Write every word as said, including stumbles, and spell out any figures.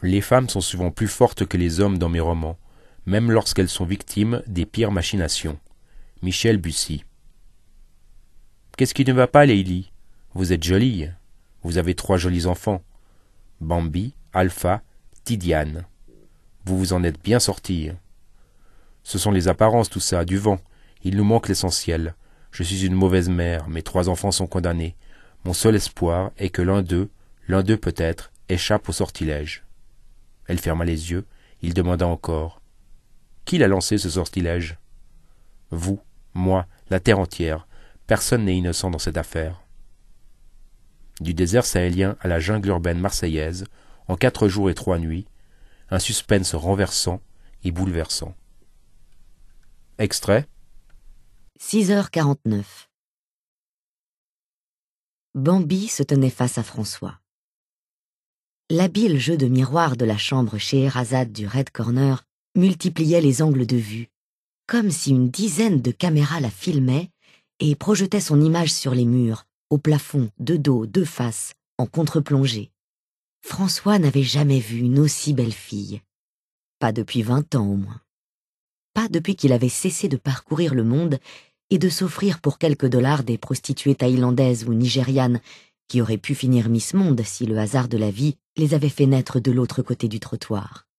Les femmes sont souvent plus fortes que les hommes dans mes romans, même lorsqu'elles sont victimes des pires machinations. Michel Bussy. Qu'est-ce qui ne va pas, Leili? Vous êtes jolie. Vous avez trois jolis enfants. Bambi, Alpha, Tidiane. Vous vous en êtes bien sortis. Ce sont les apparences, tout ça, du vent. Il nous manque l'essentiel. Je suis une mauvaise mère, mes trois enfants sont condamnés. Mon seul espoir est que l'un d'eux, l'un d'eux peut-être, échappe au sortilège. Elle ferma les yeux, il demanda encore. Qui l'a lancé, ce sortilège? Vous, moi, la terre entière. Personne n'est innocent dans cette affaire. Du désert sahélien à la jungle urbaine marseillaise, en quatre jours et trois nuits, un suspense renversant et bouleversant. Extrait. six heures quarante-neuf. Bambi se tenait face à François. L'habile jeu de miroir de la chambre Scheherazade du Red Corner multipliait les angles de vue, comme si une dizaine de caméras la filmaient et projetaient son image sur les murs, au plafond, de dos, de face, en contre-plongée. François n'avait jamais vu une aussi belle fille. Pas depuis vingt ans au moins. Pas depuis qu'il avait cessé de parcourir le monde et de s'offrir pour quelques dollars des prostituées thaïlandaises ou nigérianes qui auraient pu finir Miss Monde si le hasard de la vie les avait fait naître de l'autre côté du trottoir.